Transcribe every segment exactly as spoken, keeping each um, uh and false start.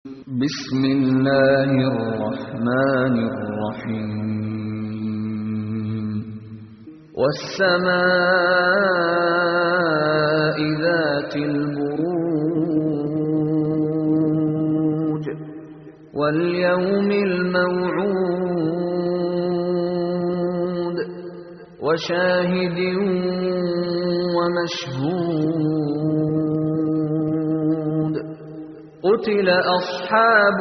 بسم الله الرحمن الرحيم والسماء ذات البروج واليوم الموعود وشاهد ومشهود قتل أصحاب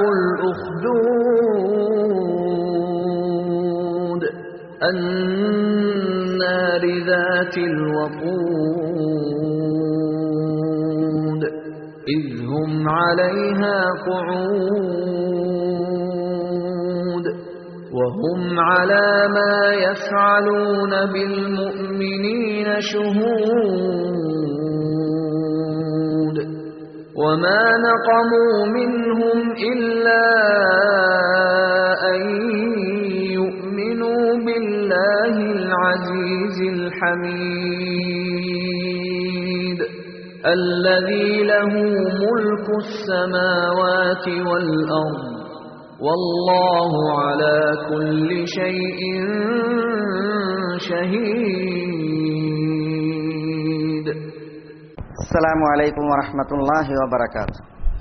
الأخدود النار ذات الوقود إذ هم عليها قعود وهم على ما يفعلون بالمؤمنين شهود وما نقموا منهم إلا أن يؤمنوا بالله العزيز الحميد الذي له ملك السماوات والأرض والله على كل شيء شهيد. السلام عليكم ورحمة الله وبركاته.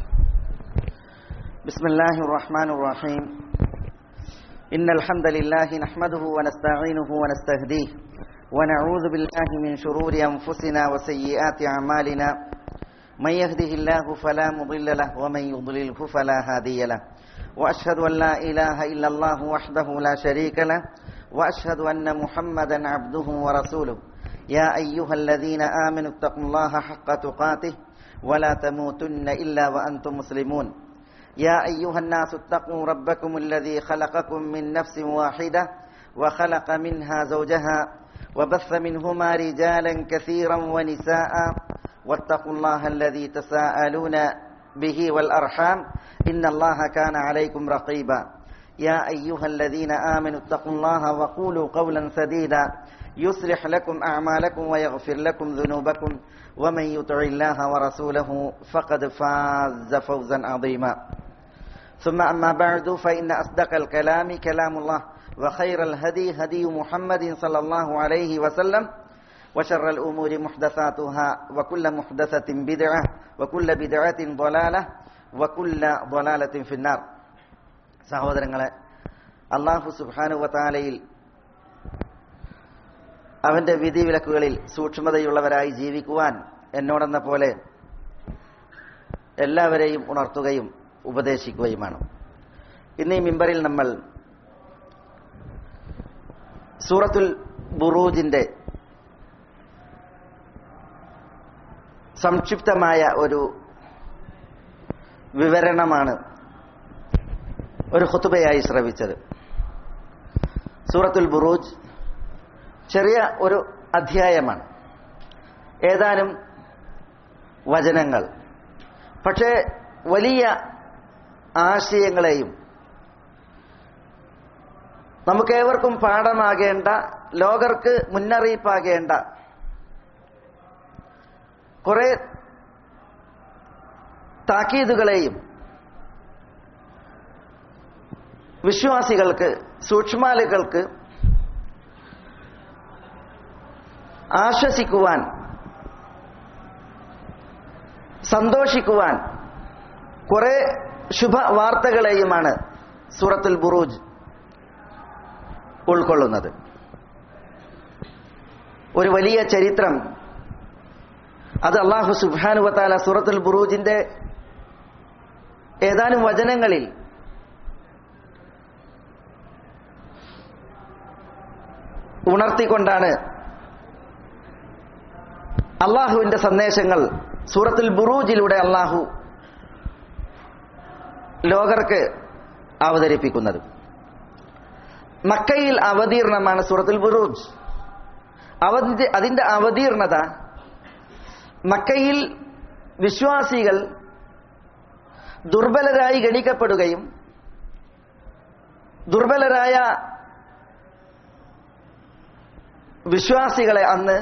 بسم الله الرحمن الرحيم. إن الحمد لله نحمده ونستعينه ونستهديه ونعوذ بالله من شرور أنفسنا وسيئات أعمالنا من يهده الله فلا مضل له ومن يضلله فلا هادي له وأشهد أن لا إله إلا الله وحده لا شريك له وأشهد أن محمدا عبده ورسوله. يا أيها الذين آمنوا اتقوا الله حق تقاته ولا تموتن إلا وأنتم مسلمون. يا أيها الناس اتقوا ربكم الذي خلقكم من نفس واحدة وخلق منها زوجها وبث منهما رجالا كثيرا ونساء واتقوا الله الذي تساءلون به والأرحام إن الله كان عليكم رقيبا. يا أيها الذين آمنوا اتقوا الله وقولوا قولا سديدا يصلح لكم أعمالكم ويغفر لكم ذنوبكم ومن يطع الله ورسوله فقد فاز فوزا عظيما. ثم أما بعد فإن أصدق الكلام كلام الله وخير الهدي هدي محمد صلى الله عليه وسلم وشر الأمور محدثاتها وكل محدثة بدعة وكل بدعة ضلالة وكل ضلالة في النار. സഹോദരങ്ങളെ, അല്ലാഹു സുബ്ഹാനഹു വ തആലയിൽ അവന്റെ വിധിവിലക്കുകളിൽ സൂക്ഷ്മതയുള്ളവരായി ജീവിക്കുവാൻ എന്നോടെന്ന പോലെ എല്ലാവരെയും ഉണർത്തുകയും ഉപദേശിക്കുകയുമാണ്. ഇന്ന് ഈ മിമ്പറിൽ നമ്മൾ സൂറത്തുൽ ബുറൂജിന്റെ സംക്ഷിപ്തമായ ഒരു വിവരണമാണ് ഒരു ഖുതുബയായി ശ്രവിച്ചത്. സൂറത്തുൽ ബുറൂജ് ചെറിയ ഒരു അധ്യായമാണ്, ഏതാനും വചനങ്ങൾ, പക്ഷേ വലിയ ആശയങ്ങളെയും നമുക്കേവർക്കും പാഠമാകേണ്ട, ലോകർക്ക് മുന്നറിയിപ്പാകേണ്ട കുറെ താക്കീതുകളെയും വിശ്വാസികൾക്ക്, സൂക്ഷ്മാലുകൾക്ക് ആശ്വസിക്കുവാൻ, സന്തോഷിക്കുവാൻ കുറെ ശുഭവാർത്തകളെയുമാണ് സൂറത്തുൽ ബുറൂജ് ഉൾക്കൊള്ളുന്നത്. ഒരു വലിയ ചരിത്രം അത് അല്ലാഹു സുബ്ഹാനഹു വ തആല സൂറത്തുൽ ബുറൂജിന്റെ ഏതാനും വചനങ്ങളിൽ ഉണർത്തിക്കൊണ്ടാണ് അള്ളാഹുവിന്റെ സന്ദേശങ്ങൾ സൂറത്തുൽ ബുറൂജിലൂടെ അള്ളാഹു ലോകർക്ക് അവതരിപ്പിക്കുന്നത്. മക്കയിൽ അവതീർണമാണ് സൂറത്തുൽ ബുറൂജ്. അതിന്റെ അവതീർണത മക്കയിൽ വിശ്വാസികൾ ദുർബലരായി ഗണിക്കപ്പെടുകയും ദുർബലരായ വിശ്വാസികളെ അന്ന്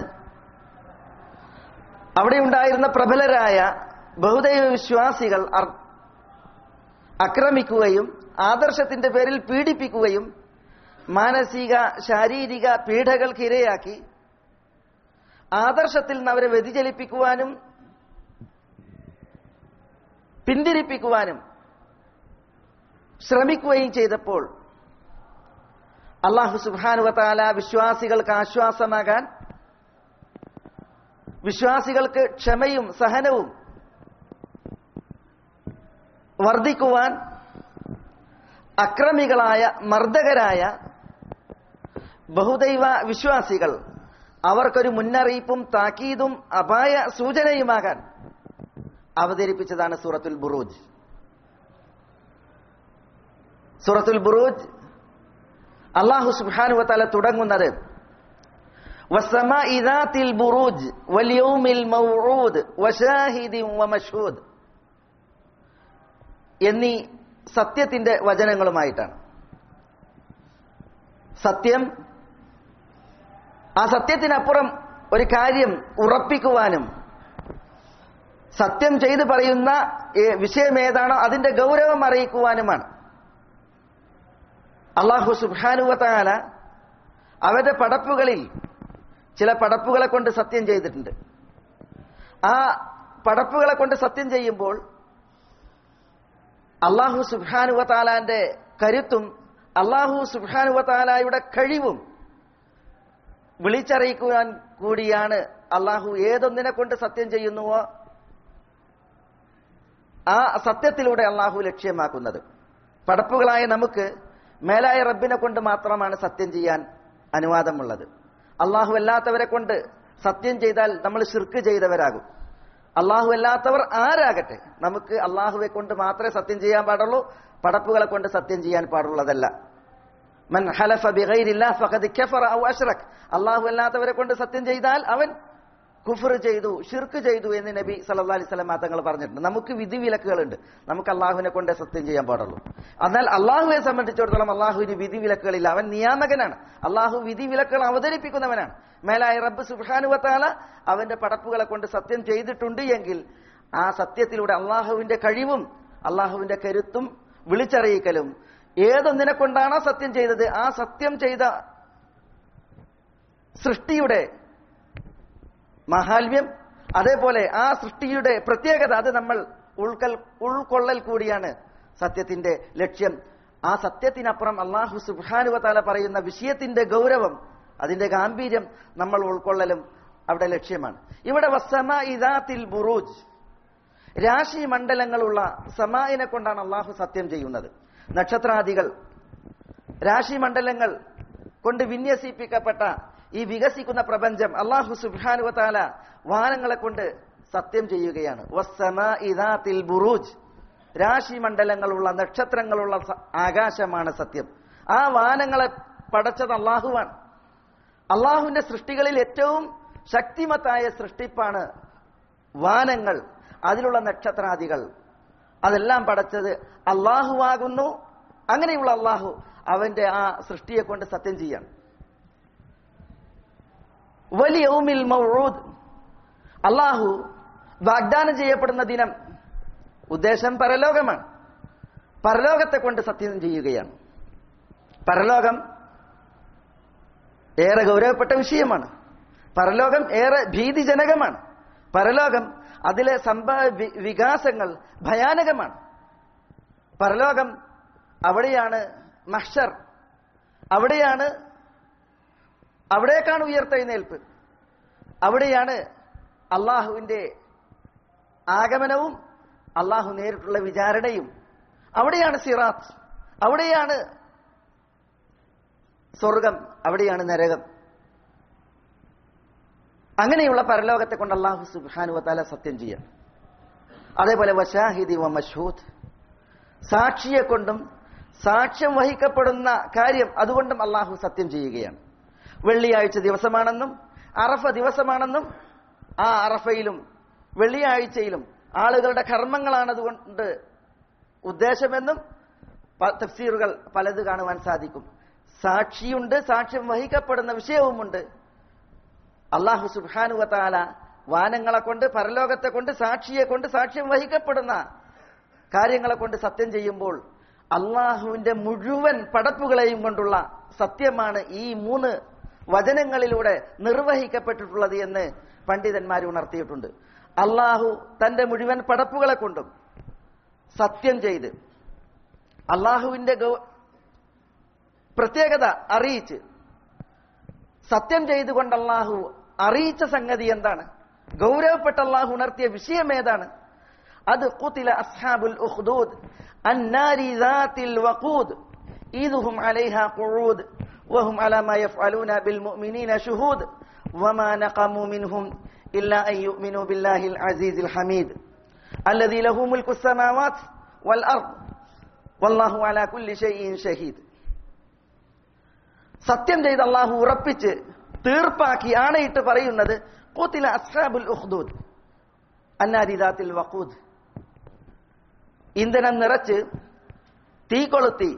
അവിടെ ഉണ്ടായിരുന്ന പ്രബലരായ ബഹുദൈവ വിശ്വാസികൾ ആക്രമിക്കുകയും ആദർശത്തിന്റെ പേരിൽ പീഡിപ്പിക്കുകയും മാനസിക ശാരീരിക പീഡകൾക്ക് ഇരയാക്കി ആദർശത്തിൽ നിന്ന് അവരെ വ്യതിചലിപ്പിക്കുവാനും പിന്തിരിപ്പിക്കുവാനും ശ്രമിക്കുകയും ചെയ്തപ്പോൾ അല്ലാഹു സുബ്ഹാനഹു വ തആല വിശ്വാസികൾക്ക് ആശ്വാസമാകാൻ, വിശ്വാസികൾക്ക് ക്ഷമയും സഹനവും വർദ്ധിക്കുവാൻ അക്രമികളായ മർദ്ദകരായ ബഹുദൈവ വിശ്വാസികൾ അവർക്കൊരു മുന്നറിയിപ്പും താക്കീതും അപായ സൂചനയുമാകാൻ അവതരിപ്പിച്ചതാണ് സൂറത്തുൽ ബുറൂജ്. സൂറത്തുൽ ബുറൂജ് അല്ലാഹു സുബ്ഹാനഹു വ തആല തുടങ്ങുന്നത് വസ്സമാഇ ദാത്തിൽ ബുറൂജ് വൽ യൗമിൽ മൗഊദ് വശാഹിദിൻ വമശ്ഹൂദ് എന്നീ സത്യത്തിന്റെ വചനങ്ങളുമായിട്ടാണ്. സത്യം, ആ സത്യത്തിനപ്പുറം ഒരു കാര്യം ഉറപ്പിക്കുവാനും സത്യം ചെയ്തു പറയുന്ന വിഷയം ഏതാണോ അതിന്റെ ഗൗരവം അറിയിക്കുവാനുമാണ്. അല്ലാഹു സുബ്ഹാനഹു വ തആല അവരുടെ പടപ്പുകളിൽ ചില പടപ്പുകളെ കൊണ്ട് സത്യം ചെയ്തിട്ടുണ്ട്. ആ പടപ്പുകളെ കൊണ്ട് സത്യം ചെയ്യുമ്പോൾ അല്ലാഹു സുബ്ഹാനഹു വ തആലാന്റെ കരുത്തും അല്ലാഹു സുബ്ഹാനഹു വ തആലയുടെ കഴിവും വിളിച്ചറിയിക്കുവാൻ കൂടിയാണ് അല്ലാഹു ഏതൊന്നിനെ കൊണ്ട് സത്യം ചെയ്യുന്നുവോ ആ സത്യത്തിലൂടെ അല്ലാഹു ലക്ഷ്യമാക്കുന്നത്. പടപ്പുകളായ നമുക്ക് മേലായ റബ്ബിനെ കൊണ്ട് മാത്രമാണ് സത്യം ചെയ്യാൻ അനുവാദമുള്ളത്. അല്ലാഹു അല്ലാത്തവരെ കൊണ്ട് സത്യം ചെയ്താൽ നമ്മൾ ശിർക്ക് ചെയ്തവരാകും. അല്ലാഹു അല്ലാത്തവർ ആരാകട്ടെ, നമുക്ക് അല്ലാഹുവെ കൊണ്ട് മാത്രമേ സത്യം ചെയ്യാൻ പാടുള്ളൂ, പടപ്പുകളെ കൊണ്ട് സത്യം ചെയ്യാൻ പാടുള്ളതല്ല. മൻ ഹലഫ ബിഗൈരില്ലാഹ് ഫഖദ് കഫറ ഔ അശ്റക, അല്ലാഹു അല്ലാത്തവരെ കൊണ്ട് സത്യം ചെയ്താൽ അവൻ കുഫർ ചെയ്തു, ഷിർക്ക് ചെയ്തു എന്ന് നബി സല്ലല്ലാഹു അലൈഹി വസല്ലം തങ്ങൾ പറഞ്ഞിട്ടുണ്ട്. നമുക്ക് വിധിവിലക്കുകളുണ്ട്, നമുക്ക് അല്ലാഹുവിനെ കൊണ്ടേ സത്യം ചെയ്യാൻ പാടുള്ളൂ. എന്നാൽ അല്ലാഹുവെ സംബന്ധിച്ചിടത്തോളം അല്ലാഹുവിന് വിധിവിലക്കുകളില്ല, അവൻ നിയാമകനാണ്. അല്ലാഹു വിധിവിലക്കുകൾ അവതരിപ്പിക്കുന്നവനാണ്. മേലായ റബ്ബ് സുബ്ഹാനഹു വ തആല അവന്റെ പടപ്പുകളെ കൊണ്ട് സത്യം ചെയ്തിട്ടുണ്ട് എങ്കിൽ ആ സത്യത്തിലൂടെ അല്ലാഹുവിന്റെ കഴിവും അല്ലാഹുവിന്റെ കരുത്തും വിളിച്ചറിയിക്കലും ഏതൊന്നിനെ കൊണ്ടാണോ സത്യം ചെയ്തത് ആ സത്യം ചെയ്ത സൃഷ്ടിയുടെ മഹാത്മ്യം, അതേപോലെ ആ സൃഷ്ടിയുടെ പ്രത്യേകത, അത് നമ്മൾ ഉൾക്കൽ ഉൾക്കൊള്ളൽ കൂടിയാണ് സത്യത്തിന്റെ ലക്ഷ്യം. ആ സത്യത്തിനപ്പുറം അല്ലാഹു സുബ്ഹാനഹു വ തആല പറയുന്ന വിഷയത്തിന്റെ ഗൗരവം, അതിന്റെ ഗാംഭീര്യം നമ്മൾ ഉൾക്കൊള്ളലും അവിടെ ലക്ഷ്യമാണ്. ഇവിടെ വസ്സമാഇ ദാത്തിൽ ബുറൂജ്, രാശി മണ്ഡലങ്ങളുള്ള സമാഇനെ കൊണ്ടാണ് അല്ലാഹു സത്യം ചെയ്യുന്നത്. നക്ഷത്രാദികൾ, രാശി മണ്ഡലങ്ങൾ കൊണ്ട് വിന്യസിപ്പിക്കപ്പെട്ട ഈ വികസിക്കുന്ന പ്രപഞ്ചം അല്ലാഹു സുബ്ഹാനഹു വ തആല വാനങ്ങളെ കൊണ്ട് സത്യം ചെയ്യുകയാണ്. വസ്സമാഇ ദാത്തിൽ ബുറൂജ്, രാശി മണ്ഡലങ്ങളുള്ള നക്ഷത്രങ്ങളുള്ള ആകാശമാണ് സത്യം. ആ വാനങ്ങളെ പടച്ചത് അല്ലാഹുവാണ്. അല്ലാഹുവിന്റെ സൃഷ്ടികളിൽ ഏറ്റവും ശക്തിമത്തായ സൃഷ്ടിപ്പാണ് വാനങ്ങൾ, അതിലുള്ള നക്ഷത്രാദികൾ. അതെല്ലാം പടച്ചത് അല്ലാഹുവാകുന്നു. അങ്ങനെയുള്ള അല്ലാഹു അവന്റെ ആ സൃഷ്ടിയെ കൊണ്ട് സത്യം ചെയ്യാണ്. വലിയ യൗമിൽ മൗഊദ്, അല്ലാഹു വാഗ്ദാനം ചെയ്യപ്പെടുന്ന ദിനം, ഉദ്ദേശം പരലോകമാണ്. പരലോകത്തെ കൊണ്ട് സത്യം ചെയ്യുകയാണ്. പരലോകം ഏറെ ഗൗരവപ്പെട്ട വിഷയമാണ്. പരലോകം ഏറെ ഭീതിജനകമാണ്. പരലോകം അതിലെ സംഭവ വികാസങ്ങൾ ഭയാനകമാണ്. പരലോകം അവിടെയാണ് മഹ്ശർ, അവിടെയാണ് അവിടേക്കാണ് ഉയർത്തെഴുന്നേൽപ്പ്, അവിടെയാണ് അള്ളാഹുവിന്റെ ആഗമനവും അള്ളാഹു നേരിട്ടുള്ള വിചാരണയും, അവിടെയാണ് സിറാത്ത്, അവിടെയാണ് സ്വർഗം, അവിടെയാണ് നരകം. അങ്ങനെയുള്ള പരലോകത്തെ കൊണ്ട് അല്ലാഹു സുബ്ഹാനഹു വ തആല സത്യം ചെയ്യാം. അതേപോലെ വശാഹിദി വ മശ്ഹൂദ്, സാക്ഷിയെ കൊണ്ടും സാക്ഷ്യം വഹിക്കപ്പെടുന്ന കാര്യം അതുകൊണ്ടും അല്ലാഹു സത്യം ചെയ്യുകയാണ്. വെള്ളിയാഴ്ച ദിവസമാണെന്നും അറഫ ദിവസമാണെന്നും ആ അറഫയിലും വെള്ളിയാഴ്ചയിലും ആളുകളുടെ കർമ്മങ്ങളാണ് അതുകൊണ്ട് ഉദ്ദേശമെന്നും തഫ്സീറുകൾ പലത് കാണുവാൻ സാധിക്കും. സാക്ഷിയുണ്ട്, സാക്ഷ്യം വഹിക്കപ്പെടുന്ന വിഷയവുമുണ്ട്. അല്ലാഹു സുബ്ഹാനഹു വ തആല വാനങ്ങളെ കൊണ്ട്, പരലോകത്തെ കൊണ്ട്, സാക്ഷിയെ കൊണ്ട്, സാക്ഷ്യം വഹിക്കപ്പെടുന്ന കാര്യങ്ങളെ കൊണ്ട് സത്യം ചെയ്യുമ്പോൾ അള്ളാഹുവിന്റെ മുഴുവൻ പടപ്പുകളെയും കൊണ്ടുള്ള സത്യമാണ് ഈ മൂന്ന് വചനങ്ങളിലൂടെ നിർവഹിക്കപ്പെട്ടിട്ടുള്ളത് എന്ന് പണ്ഡിതന്മാർ ഉണർത്തിയിട്ടുണ്ട്. അള്ളാഹു തന്റെ മുഴുവൻ പടപ്പുകളെ കൊണ്ടും സത്യം ചെയ്ത് അള്ളാഹുവിന്റെ പ്രത്യേകത അറിയിച്ച് സത്യം ചെയ്തുകൊണ്ട് അള്ളാഹു അറിയിച്ച സംഗതി എന്താണ്, ഗൗരവപ്പെട്ട അള്ളാഹു ഉണർത്തിയ വിഷയം ഏതാണ്? അത് ഖുതില അസ്ഹാബുൽ ഉഖ്ദൂദ് അന്നാരി ദാത്തിൽ വഖൂദ് ഇദ്ഹും അലൈഹാ ഖുഊദ് വഹും അലാ മാ യഫ്അലൂന ബിൽ മുഅ്മിനീന ശുഹൂദ് വമാ നഖമു മിൻഹും ഇല്ലാ അൻ യുഅ്മിനൂ ബില്ലാഹിൽ അസീസിൽ ഹമീദ് അല്ലദീ ലഹു മുൽകുസ് സമാവാതി വൽ അർദ് വല്ലാഹു അലാ കുല്ലി ഷൈഇൻ ഷഹീദ്. സത്യം ചെയ്ത് അള്ളാഹു ഉറപ്പിച്ച് തീർപ്പാക്കി ആണയിട്ട് പറയുന്നത് ഖുതില അസ്ഹാബുൽ ഉഖ്ദൂദ് അന്നാരി ദാത്തിൽ വഖൂദ്, ഇന്ധനം നിറച്ച് തീ കൊളുത്തി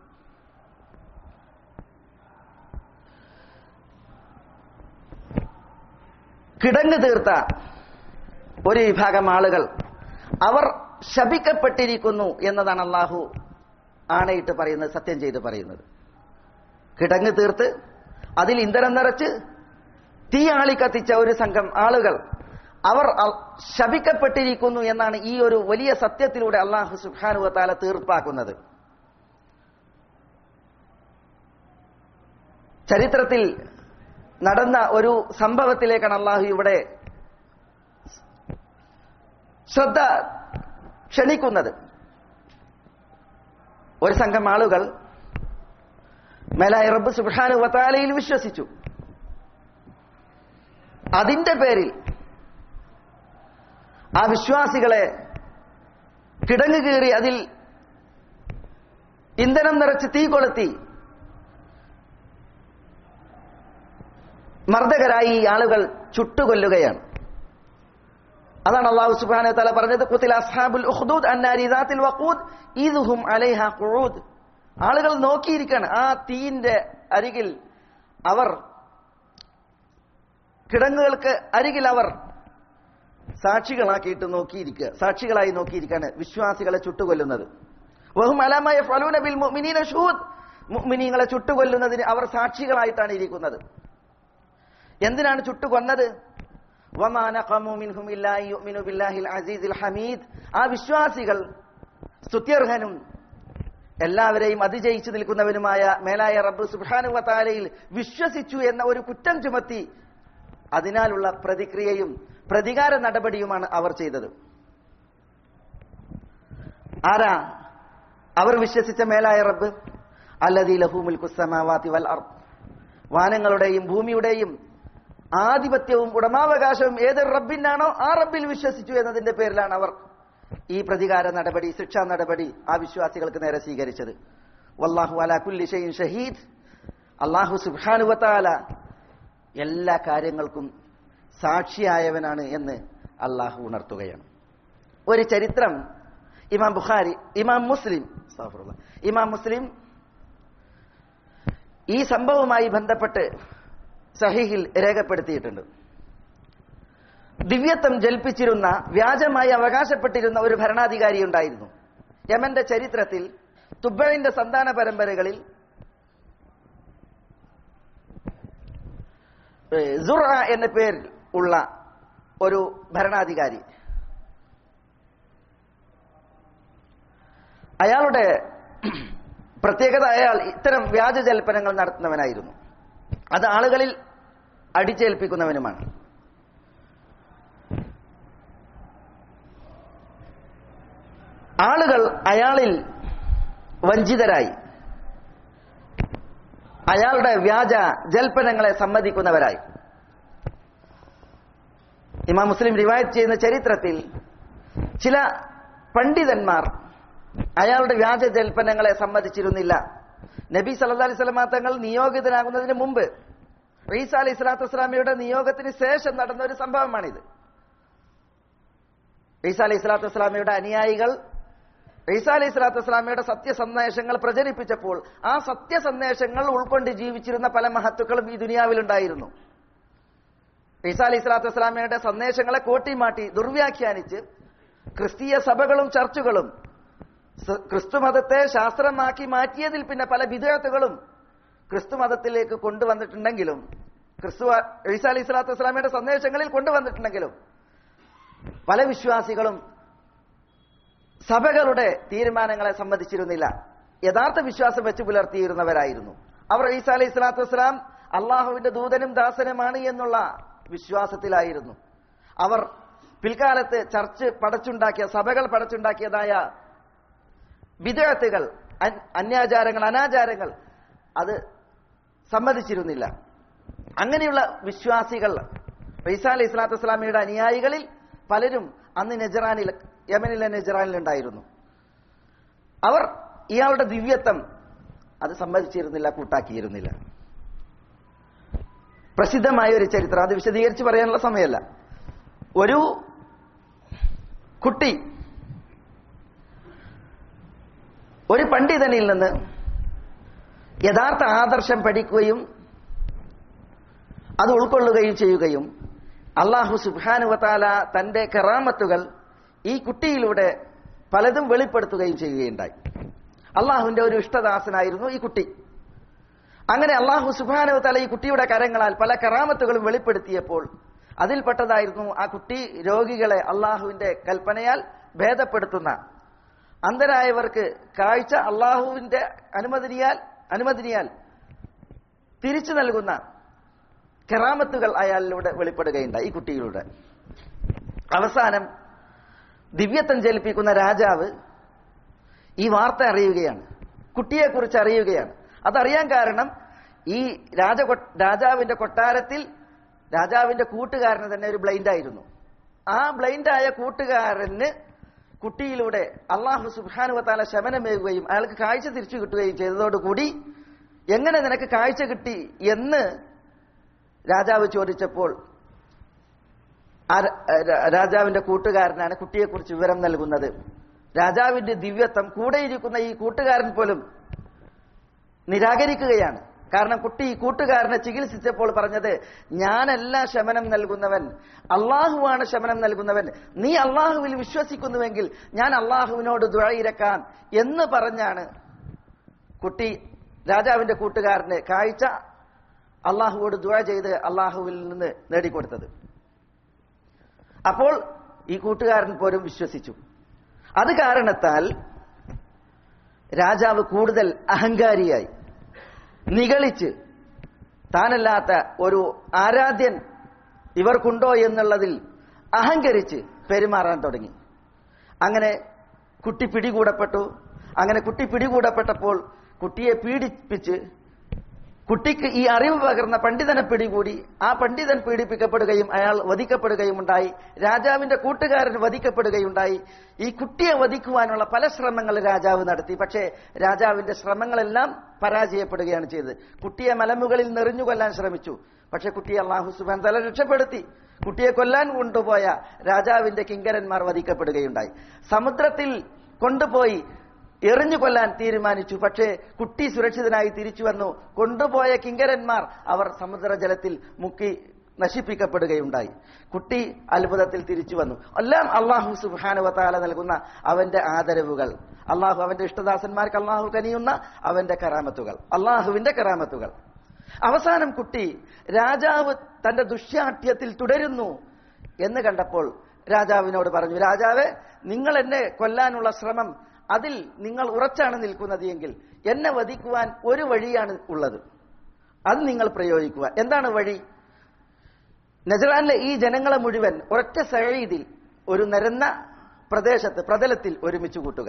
കിടങ്ങു തീർത്ത ഒരു വിഭാഗം ആളുകൾ, അവർ ശപിക്കപ്പെട്ടിരിക്കുന്നു എന്നതാണ് അള്ളാഹു ആണയിട്ട് പറയുന്നത്, സത്യം ചെയ്ത് പറയുന്നത്. കിടങ്ങു തീർത്ത് അതിൽ ഇന്ധനം നിറച്ച് തീ ആളി കത്തിച്ച ഒരു സംഘം ആളുകൾ, അവർ ശപിക്കപ്പെട്ടിരിക്കുന്നു എന്നാണ് ഈ ഒരു വലിയ സത്യത്തിലൂടെ അള്ളാഹു സുബ്ഹാനഹു വ തആല തീർപ്പാക്കുന്നത്. ചരിത്രത്തിൽ നടന്ന ഒരു സംഭവത്തിലേക്കാണ് അള്ളാഹു ഇവിടെ ശ്രദ്ധ ക്ഷണിക്കുന്നത്. ഒരു സംഘം ആളുകൾ മേലായ റബ്ബ് സുബ്ഹാനഹു വ തആലയിൽ വിശ്വസിച്ചു. അതിന്റെ പേരിൽ ആ വിശ്വാസികളെ കിടങ്ങു കീറി അതിൽ ഇന്ധനം നിറച്ച് തീ കൊളുത്തി മർദ്ദകരായി ഈ ആളുകൾ ചുട്ടുകൊല്ലുകയാണ്. അതാണ് അല്ലാഹു സുബ്ഹാനഹു വ തആല പറഞ്ഞത് ഖുതില അസ്ഹാബുൽ ഉഖ്ദൂദ് അന്നാരി ദാത്തിൽ വഖൂദ് ഇദ്ഹും അലൈഹാ ഖുഊദ്. ആളുകൾ നോക്കിയിരിക്കുകയാണ്, ആ തീയിന്റെ അരികിൽ അവർ, കിടങ്ങുകൾക്ക് അരികിൽ അവർ സാക്ഷികളാക്കിയിട്ട് നോക്കിയിരിക്കുക, സാക്ഷികളായി നോക്കിയിരിക്കുകയാണ് വിശ്വാസികളെ ചുട്ടുകൊല്ലുന്നത്. വഹും അലാ മാ യഫ്അലൂന ബിൽ മുഅ്മിനീന ശുഹൂദ്, മുഅ്മിനീങ്ങളെ ചുട്ടുകൊല്ലുന്നതിന് അവർ സാക്ഷികളായിട്ടാണ് ഇരിക്കുന്നത്. എന്തിനാണ് ചുട്ടുകൊന്നത്? വമാ നഖമു മിൻഹും ഇല്ലാ അൻ യുഅ്മിനു ബില്ലാഹിൽ അസീസിൽ ഹമീദ്. ആ വിശ്വാസികൾ സ്തുത്യർഹനും എല്ലാവരെയും അതിജയിച്ചു നിൽക്കുന്നവനുമായ മേലായ റബ്ബ് സുബ്ഹാനഹു വ തആലയിൽ വിശ്വസിച്ചു എന്ന ഒരു കുറ്റം ചുമത്തി അതിനാലുള്ള പ്രതിക്രിയയും പ്രതികാര നടപടിയുമാണ് അവർ ചെയ്തത്. ആരാ അവർ വിശ്വസിച്ച മേലായ റബ്ബ്? അല്ലദീ ലഹു മുൽകുസ് സമാവാതി വൽ അർദ്, വാനങ്ങളുടെയും ഭൂമിയുടെയും ആധിപത്യവും ഉടമാവകാശവും ഏത് റബ്ബിനാണോ ആ റബ്ബിൽ വിശ്വസിച്ചു എന്നതിന്റെ പേരിലാണ് അവർ ഈ പ്രതികാര നടപടി, ശിക്ഷാ നടപടി ആ വിശ്വാസികൾക്ക് നേരെ സ്വീകരിച്ചത്. വല്ലാഹു അലാ കുല്ലി ഷൈഇൻ ഷഹീദ്. അല്ലാഹു സുബ്ഹാനഹു വ തആല എല്ലാ കാര്യങ്ങൾക്കും സാക്ഷിയായവനാണ് എന്ന് അല്ലാഹു ഉണർത്തുകയാണ്. ഒരു ചരിത്രം ഇമാം ബുഖാരി, ഇമാം മുസ്ലിം ഇമാം മുസ്ലിം ഈ സംഭവവുമായി ബന്ധപ്പെട്ട് സഹീഹിൽ രേഖപ്പെടുത്തിയിട്ടുണ്ട്. ദിവ്യത്വം ജൽപ്പിച്ചിരുന്ന, വ്യാജമായി അവകാശപ്പെട്ടിരുന്ന ഒരു ഭരണാധികാരി ഉണ്ടായിരുന്നു. യമന്റെ ചരിത്രത്തിൽ തുബ്ബഇന്റെ സന്താന പരമ്പരകളിൽ സുർഅ എന്ന പേരിൽ ഉള്ള ഒരു ഭരണാധികാരി, അയാളുടെ പ്രത്യേകത അയാൾ ഇത്തരം വ്യാജജൽപ്പനങ്ങൾ നടത്തുന്നവനായിരുന്നു. അത് ആളുകളിൽ അടിച്ചേൽപ്പിക്കുന്നവനുമാണ്. ആളുകൾ അയാളിൽ വഞ്ചിതരായി അയാളുടെ വ്യാജ ജൽപ്പനങ്ങളെ സമ്മതിക്കുന്നവരായി. ഇമാം മുസ്ലിം റിവായത്ത് ചെയ്യുന്ന ചരിത്രത്തിൽ ചില പണ്ഡിതന്മാർ അയാളുടെ വ്യാജ ജൽപ്പനങ്ങളെ സമ്മതിച്ചിരുന്നില്ല. നബി സല്ലല്ലാഹു അലൈഹി വസല്ലം തങ്ങൾ നിയോഗിതനാകുന്നതിന് മുമ്പ് ഈസാ അലൈഹി സ്വലാത്തു വസ്സലാമയുടെ നിയോഗത്തിന് ശേഷം നടന്ന ഒരു സംഭവമാണിത്. ഈസാ അലൈഹി സ്വലാത്തു വസ്സലാമയുടെ അനുയായികൾ ഈസാ അലൈഹി സ്വലാത്തു വസ്സലാമയുടെ സത്യസന്ദേശങ്ങൾ പ്രചരിപ്പിച്ചപ്പോൾ ആ സത്യസന്ദേശങ്ങൾ ഉൾക്കൊണ്ട് ജീവിച്ചിരുന്ന പല മഹത്തുക്കളും ഈ ദുനിയാവിലുണ്ടായിരുന്നു. ഈസാ അലൈഹി സ്വലാത്തു വസ്സലാമയുടെ സന്ദേശങ്ങളെ കോട്ടിമാട്ടി ദുർവ്യാഖ്യാനിച്ച് ക്രിസ്തീയ സഭകളും ചർച്ചുകളും ക്രിസ്തു മതത്തെ ശാസ്ത്രമാക്കി മാറ്റിയതിൽ പിന്നെ പല ബിദ്അത്തുകളും ക്രിസ്തു മതത്തിലേക്ക് കൊണ്ടുവന്നിട്ടുണ്ടെങ്കിലും, ക്രിസ്തു ഈസാ അലൈഹി സ്വലാത്തു വസ്സലാമയുടെ സന്ദേശങ്ങളിൽ കൊണ്ടുവന്നിട്ടുണ്ടെങ്കിലും പല വിശ്വാസികളും സഭകളുടെ തീരുമാനങ്ങളെ സമ്മതിച്ചിരുന്നില്ല. യഥാർത്ഥ വിശ്വാസം വെച്ച് പുലർത്തിയിരുന്നവരായിരുന്നു. അവർ ഈസാ അലൈഹി സ്വലാത്തു വസ്സലാം അള്ളാഹുവിന്റെ ദൂതനും ദാസനുമാണ് എന്നുള്ള വിശ്വാസത്തിലായിരുന്നു. അവർ പിൽക്കാലത്ത് ചർച്ച് പടച്ചുണ്ടാക്കിയ, സഭകൾ പടച്ചുണ്ടാക്കിയതായ ബിദ്അത്തുകൾ, അന്യാചാരങ്ങൾ, അനാചാരങ്ങൾ അത് സമ്മതിച്ചിരുന്നില്ല. അങ്ങനെയുള്ള വിശ്വാസികൾ, ഈസാ അലൈഹി സ്വലാത്തു വസ്സലാമയുടെ അനുയായികളിൽ പലരും അന്ന് നെജ്റാനിൽ, യമനിലെ നെജ്റാനിൽ ഉണ്ടായിരുന്നു. അവർ ഇയാളുടെ ദിവ്യത്വം അത് സമ്മതിച്ചിരുന്നില്ല, കൂട്ടാക്കിയിരുന്നില്ല. പ്രസിദ്ധമായ ഒരു ചരിത്രം, അത് വിശദീകരിച്ച് പറയാനുള്ള സമയമല്ല. ഒരു കുട്ടി ഒരു പണ്ഡിതനിൽ നിന്ന് യഥാർത്ഥ ആദർശം പഠിക്കുകയും അത് ഉൾക്കൊള്ളുകയും ചെയ്യുകയും അല്ലാഹു സുബ്ഹാനഹു വ തആല തന്റെ കറാമത്തുകൾ ഈ കുട്ടിയിലൂടെ പലതും വെളിപ്പെടുത്തുകയും ചെയ്യുകയുണ്ടായി. അള്ളാഹുവിന്റെ ഒരു ഇഷ്ടദാസനായിരുന്നു ഈ കുട്ടി. അങ്ങനെ അല്ലാഹു സുബ്ഹാനഹു വ തആല ഈ കുട്ടിയുടെ കരങ്ങളാൽ പല കറാമത്തുകളും വെളിപ്പെടുത്തിയപ്പോൾ അതിൽപ്പെട്ടതായിരുന്നു ആ കുട്ടി രോഗികളെ അള്ളാഹുവിന്റെ കൽപ്പനയാൽ ഭേദപ്പെടുത്തുന്ന, അന്ധരായവർക്ക് കാഴ്ച അള്ളാഹുവിന്റെ അനുമതിയാൽ അനുമതിയാൽ തിരിച്ചു നൽകുന്ന കറാമത്തുകൾ അയാളിലൂടെ വെളിപ്പെടുകയുണ്ടായി, ഈ കുട്ടിയിലൂടെ. അവസാനം ദിവ്യത്വം ജലിപ്പിക്കുന്ന രാജാവ് ഈ വാർത്ത അറിയുകയാണ്, കുട്ടിയെക്കുറിച്ച് അറിയുകയാണ്. അതറിയാൻ കാരണം ഈ രാജ രാജാവിന്റെ കൊട്ടാരത്തിൽ രാജാവിന്റെ കൂട്ടുകാരന് തന്നെ ഒരു ബ്ലൈൻഡായിരുന്നു. ആ ബ്ലൈൻഡായ കൂട്ടുകാരന് കുട്ടിയിലൂടെ അല്ലാഹു സുബ്ഹാനഹു വ തആല ശമനമേകുകയും അയാൾക്ക് കാഴ്ച തിരിച്ചു കിട്ടുകയും ചെയ്തതോടുകൂടി എങ്ങനെ നിനക്ക് കാഴ്ച കിട്ടി എന്ന് രാജാവ് ചോദിച്ചപ്പോൾ രാജാവിന്റെ കൂട്ടുകാരനാണ് കുട്ടിയെക്കുറിച്ച് വിവരം നൽകുന്നത്. രാജാവിന്റെ ദിവ്യത്വം കൂടെയിരിക്കുന്ന ഈ കൂട്ടുകാരൻ പോലും നിരാകരിക്കുകയാണ്. കാരണം കുട്ടി ഈ കൂട്ടുകാരനെ ചികിത്സിച്ചപ്പോൾ പറഞ്ഞത്, ഞാനല്ല ശമനം നൽകുന്നവൻ, അള്ളാഹുവാണ് ശമനം നൽകുന്നവൻ, നീ അള്ളാഹുവിൽ വിശ്വസിക്കുന്നുവെങ്കിൽ ഞാൻ അള്ളാഹുവിനോട് ദുആയിരക്കാം എന്ന് പറഞ്ഞാണ് കുട്ടി രാജാവിന്റെ കൂട്ടുകാരന് കാഴ്ച അള്ളാഹുവോട് ദുആ ചെയ്ത് അള്ളാഹുവിൽ നിന്ന് നേടിക്കൊടുത്തത്. അപ്പോൾ ഈ കൂട്ടുകാരൻ പോലും വിശ്വസിച്ചു. അത് കാരണത്താൽ രാജാവ് കൂടുതൽ അഹങ്കാരിയായി, നിഗളിച്ച് താനല്ലാത്ത ഒരു ആരാധ്യൻ ഇവർക്കുണ്ടോ എന്നുള്ളതിൽ അഹങ്കരിച്ച് പെരുമാറാൻ തുടങ്ങി. അങ്ങനെ കുട്ടി പിടികൂടപ്പെട്ടു. അങ്ങനെ കുട്ടി പിടികൂടപ്പെട്ടപ്പോൾ കുട്ടിയെ പീഡിപ്പിച്ച് കുട്ടിക്ക് ഈ അറിവ് പകർന്ന പണ്ഡിതനെ പിടികൂടി. ആ പണ്ഡിതൻ പീഡിപ്പിക്കപ്പെടുകയും അയാൾ വധിക്കപ്പെടുകയും ഉണ്ടായി. രാജാവിന്റെ കൂട്ടുകാരൻ വധിക്കപ്പെടുകയുണ്ടായി. ഈ കുട്ടിയെ വധിക്കുവാനുള്ള പല ശ്രമങ്ങൾ രാജാവ് നടത്തി. പക്ഷേ രാജാവിന്റെ ശ്രമങ്ങളെല്ലാം പരാജയപ്പെടുകയാണ് ചെയ്തത്. കുട്ടിയെ മലമുകളിൽ നെറിഞ്ഞു കൊല്ലാൻ ശ്രമിച്ചു. പക്ഷെ കുട്ടിയെ അല്ലാഹു സുബ്ഹാനഹു വ തആല രക്ഷപ്പെടുത്തി. കുട്ടിയെ കൊല്ലാൻ കൊണ്ടുപോയ രാജാവിന്റെ കിങ്കരന്മാർ വധിക്കപ്പെടുകയുണ്ടായി. സമുദ്രത്തിൽ കൊണ്ടുപോയി എറിഞ്ഞു കൊല്ലാൻ തീരുമാനിച്ചു. പക്ഷേ കുട്ടി സുരക്ഷിതനായി തിരിച്ചു വന്നു. കൊണ്ടുപോയ കിങ്കരന്മാർ അവർ സമുദ്രജലത്തിൽ മുക്കി നശിപ്പിക്കപ്പെടുകയുണ്ടായി. കുട്ടി അത്ഭുതത്തിൽ തിരിച്ചു വന്നു. എല്ലാം അല്ലാഹു സുബ്ഹാനഹു വ തആല നൽകുന്ന അവന്റെ ആദരവുകൾ, അള്ളാഹു അവന്റെ ഇഷ്ടദാസന്മാർക്ക് അള്ളാഹു കനിയുന്ന അവന്റെ കറാമത്തുകൾ, അള്ളാഹുവിന്റെ കറാമത്തുകൾ. അവസാനം കുട്ടി രാജാവ് തന്റെ ദുശ്ശാഠ്യത്തിൽ തുടരുന്നു എന്ന് കണ്ടപ്പോൾ രാജാവിനോട് പറഞ്ഞു, രാജാവേ, നിങ്ങൾ എന്നെ കൊല്ലാനുള്ള ശ്രമം അതിൽ നിങ്ങൾ ഉറച്ചാണ് നിൽക്കുന്നത് എങ്കിൽ എന്നെ വധിക്കുവാൻ ഒരു വഴിയാണ് ഉള്ളത്, അത് നിങ്ങൾ പ്രയോഗിക്കുക. എന്താണ് വഴി? നജ്റാനിലെ ഈ ജനങ്ങളെ മുഴുവൻ ഒരൊറ്റ സഈദിൽ, ഒരു നിരന്ന പ്രദേശത്ത്, പ്രതലത്തിൽ ഒരുമിച്ച് കൂട്ടുക.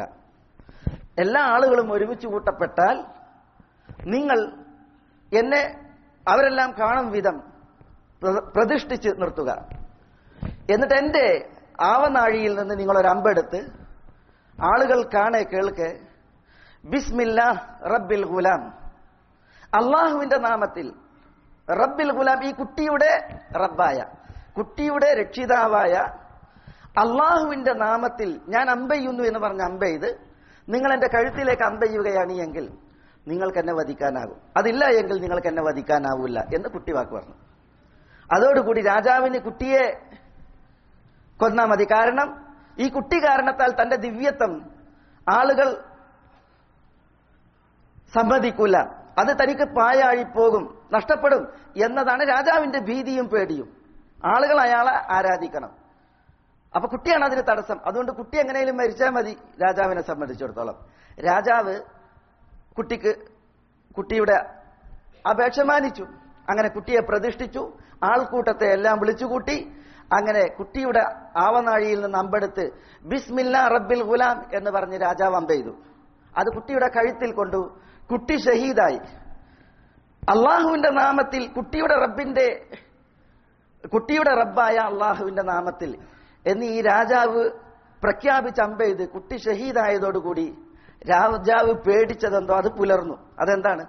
എല്ലാ ആളുകളും ഒരുമിച്ച് കൂട്ടപ്പെട്ടാൽ നിങ്ങൾ എന്നെ അവരെല്ലാം കാണും വിധം പ്രതിഷ്ഠിച്ച് നിർത്തുക. എന്നിട്ട് എന്റെ ആവനാഴിയിൽ നിന്ന് നിങ്ങളൊരു അമ്പെടുത്ത് ആളുകൾ കാണെ കേൾക്കെ ബിസ്മില്ലാഹ് റബ്ബിൽ ഗുലാം, അള്ളാഹുവിന്റെ നാമത്തിൽ, റബ്ബിൽ ഗുലാം ഈ കുട്ടിയുടെ റബ്ബായ, കുട്ടിയുടെ രക്ഷിതാവായ അള്ളാഹുവിന്റെ നാമത്തിൽ ഞാൻ അമ്പെയ്യുന്നു എന്ന് പറഞ്ഞ് അമ്പെയ്ത് നിങ്ങൾ എന്റെ കഴുത്തിലേക്ക് അമ്പെയ്യുകയാണ് എങ്കിൽ നിങ്ങൾക്ക് എന്നെ വധിക്കാനാകും, അതില്ല എങ്കിൽ നിങ്ങൾക്ക് എന്നെ വധിക്കാനാവില്ല എന്ന് കുട്ടി വാക്ക് പറഞ്ഞു. അതോടുകൂടി രാജാവിന് കുട്ടിയെ കൊന്നാ മതി. കാരണം ഈ കുട്ടി കാരണത്താൽ തന്റെ ദിവ്യത്വം ആളുകൾ സമ്മതിക്കൂല, അത് തനിക്ക് പായായി പോകും, നഷ്ടപ്പെടും എന്നതാണ് രാജാവിന്റെ ഭീതിയും പേടിയും. ആളുകൾ അയാളെ ആരാധിക്കണം. അപ്പൊ കുട്ടിയാണ് അതിന് തടസ്സം. അതുകൊണ്ട് കുട്ടി എങ്ങനെയും മരിച്ചാൽ മതി രാജാവിനെ സംബന്ധിച്ചിടത്തോളം. രാജാവ് കുട്ടിക്ക് കുട്ടിയുടെ അപേക്ഷ മാനിച്ചു. അങ്ങനെ കുട്ടിയെ പ്രതിഷ്ഠിച്ചു. ആൾക്കൂട്ടത്തെ എല്ലാം വിളിച്ചുകൂട്ടി. അങ്ങനെ കുട്ടിയുടെ ആവനാഴിയിൽ നിന്ന് അമ്പെടുത്ത് ബിസ്മില്ലാ റബ്ബിൽ ഗുലാം എന്ന് പറഞ്ഞ് രാജാവ് അമ്പെയ്തു. അത് കുട്ടിയുടെ കഴുത്തിൽ കൊണ്ടു. കുട്ടി ഷഹീദായി. അള്ളാഹുവിന്റെ നാമത്തിൽ, കുട്ടിയുടെ റബ്ബിന്റെ കുട്ടിയുടെ റബ്ബായ അള്ളാഹുവിന്റെ നാമത്തിൽ എന്ന് ഈ രാജാവ് പ്രഖ്യാപിച്ച് അമ്പെയ്ത് കുട്ടി ഷഹീദായതോടുകൂടി രാജാവ് പേടിച്ചതെന്തോ അത് പുലർന്നു. അതെന്താണ്?